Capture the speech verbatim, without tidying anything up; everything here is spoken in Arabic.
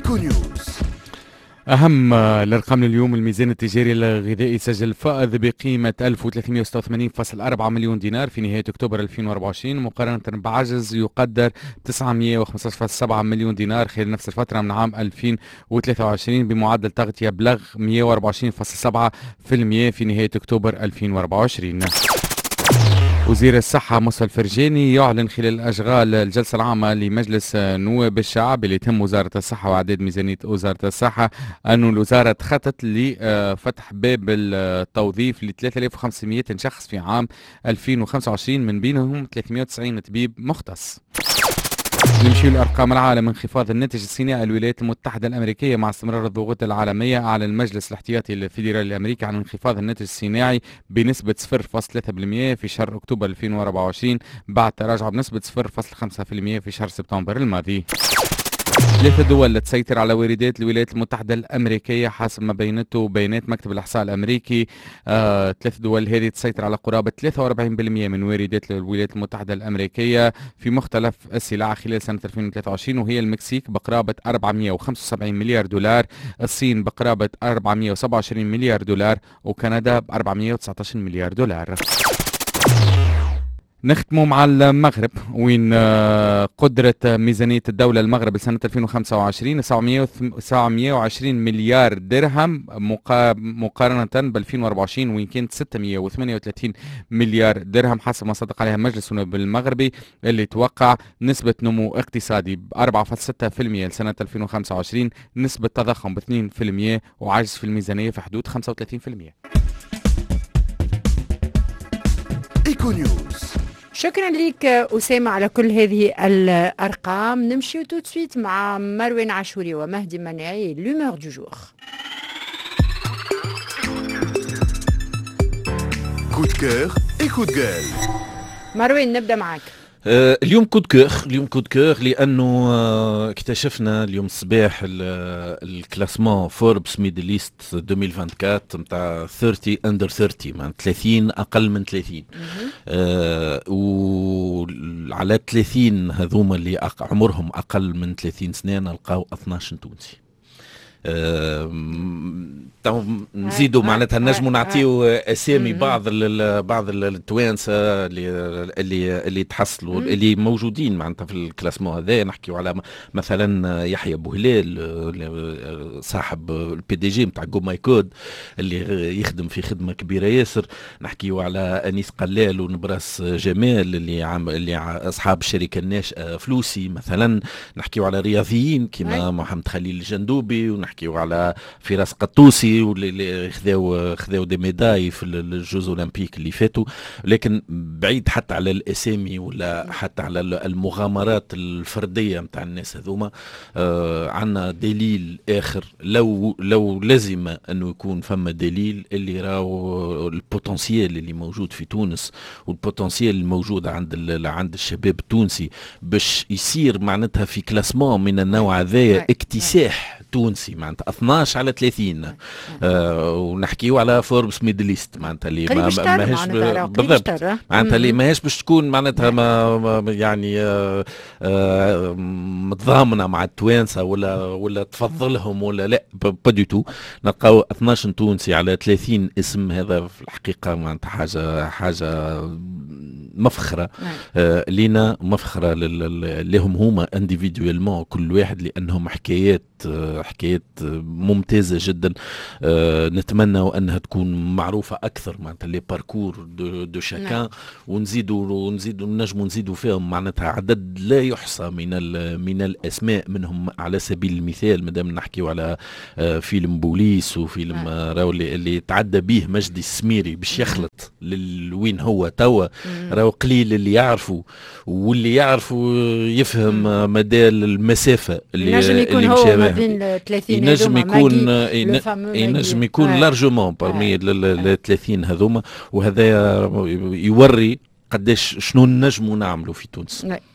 إيكو نيوز. أهم الأرقام اليوم: الميزان التجاري الغذائي سجل فائض بقيمة ألف وثلاثمئة وستة وثمانين فاصلة أربعة مليون دينار في نهاية أكتوبر ألفين وأربعة وعشرين مقارنة بعجز يقدر تسعمئة وخمسة عشر فاصلة سبعة مليون دينار خلال نفس الفترة من عام ألفين وثلاثة وعشرين، بمعدل تغطية بلغ مئة وأربعة وعشرين فاصلة سبعة بالمئة في نهاية أكتوبر ألفين وأربعة وعشرين. وزير الصحة موسى الفرجاني يعلن خلال أشغال الجلسة العامة لمجلس نواب الشعب اللي تم وزارة الصحة وإعداد ميزانية وزارة الصحة أن الوزارة تخطط لفتح باب التوظيف ل ثلاثة آلاف وخمسمئة شخص في عام ألفين وخمسة وعشرين، من بينهم ثلاثمئة وتسعين طبيب مختص. نمشي لأرقام العالم. انخفاض الناتج الصيني. الولايات المتحدة الأمريكية مع استمرار الضغوط العالمية أعلن المجلس الاحتياطي الفيدرالي الأمريكي عن انخفاض الناتج الصناعي بنسبة صفر فاصلة ثلاثة بالمئة في شهر أكتوبر ألفين وأربعة وعشرين بعد تراجع بنسبة صفر فاصلة خمسة بالمئة في شهر سبتمبر الماضي. ثلاث دول تسيطر على واردات الولايات المتحدة الأمريكية حسب ما بينته بيانات مكتب الإحصاء الأمريكي. آه، ثلاث دول هذه تسيطر على قرابة ثلاثة وأربعين بالمئة من واردات الولايات المتحدة الأمريكية في مختلف السلع خلال سنة ألفين وثلاثة وعشرين، وهي المكسيك بقرابة أربعمئة وخمسة وسبعين مليار دولار، الصين بقرابة أربعمئة وسبعة وعشرين مليار دولار، وكندا ب أربعمئة وتسعة عشر مليار دولار. نختموا مع المغرب، وين قدرة ميزانية الدولة المغرب لسنة ألفين وخمسة وعشرين سبعمئة وعشرين مليار درهم مقارنة ب ألفين وأربعة وعشرين وين كانت ستمئة وثمانية وثلاثين مليار درهم حسب ما صدق عليها مجلس النواب المغربي، اللي توقع نسبة نمو اقتصادي ب أربعة فاصلة ستة بالمئة لسنة ألفين وخمسة وعشرين، نسبة تضخم ب اثنين بالمئة، وعجز في الميزانية في حدود خمسة وثلاثين بالمئة. إيكو نيوز. شكرا لك أسامة على كل هذه الأرقام. نمشي تو سويت مع مروان عاشوري ومهدي مناعي لومور دو جور. كود كور اي كود جال. مروان نبدأ معك. آه اليوم كود كور اليوم كود كور لانه آه اكتشفنا اليوم الصباح الكلاسمون فوربس ميدل ايست ألفين وأربعة وعشرين نتاع ثلاثين اندر ثلاثين، معناتها ثلاثين اقل من ثلاثين. آه وعلى ثلاثين هذوما اللي أق... عمرهم اقل من ثلاثين سنه نلقاو اثناش تونسي. أه نزيدوا معناتها نجموا نعطيو اسامي بعض ال بعض التوانسه اللي اللي اللي تحصلوا اللي موجودين معناتها في الكلاسمون هذا. نحكيو على مثلا يحيى بوهلال صاحب البي دي جي نتاع جو ماي كود اللي يخدم في خدمه كبيره ياسر. نحكيو على انيس قلال ونبراس جمال اللي عم اللي اصحاب الشركه الناشئه فلوسي مثلا. نحكيو على رياضيين كما محمد خليل الجندوبي، ونحكيو على فراس قطوسي واللي خذاو خذاو دي ميداي في الجوز اولمبيك اللي فاتوا. لكن بعيد حتى على الاسامي ولا حتى على المغامرات الفرديه نتاع الناس هذوما، آه عندنا دليل اخر لو لو لازم انه يكون فما دليل اللي راهو البوتنسيال اللي موجود في تونس والبوتنسيال الموجود عند عند الشباب التونسي باش يصير معناتها في كلاسمون من النوع هذايا اكتساح تونسي معناتها اثناش على ثلاثين. آه ونحكيو على فوربس ميدل ايست معناتها اللي ما ماهيش بالضبط معناتها اللي ماهيش باش تكون معناتها ما يعني آه آه متضامنه مع التوانسه ولا ولا تفضلهم ولا لا با دي تو. نلقاو اثناش تونسي على ثلاثين اسم. هذا في الحقيقه معناتها حاجه حاجه مفخره آه لينا، مفخره لهم هما انديفيدويلمون كل واحد، لانهم حكايات حكايات ممتازه جدا. آه نتمنى انها تكون معروفه اكثر معناتها لي باركور دو, دو شاكان، ونزيدوا ونزيدوا نجموا نزيدوا فيهم معناتها عدد لا يحصى من من الاسماء. منهم على سبيل المثال مادام نحكيو على آه فيلم بوليس وفيلم آه راهو اللي, اللي تعدى به مجدي السميري باش يخلط لوين هو توا. راهو قليل اللي يعرفوا، واللي يعرفوا يفهم مدى المسافه اللي اللي مشى ينجم يكون ينجم يكون لارجومون برمي ال ثلاثين هذوما. وهذا يوري قداش شنو نجموا نعملوا في تونس.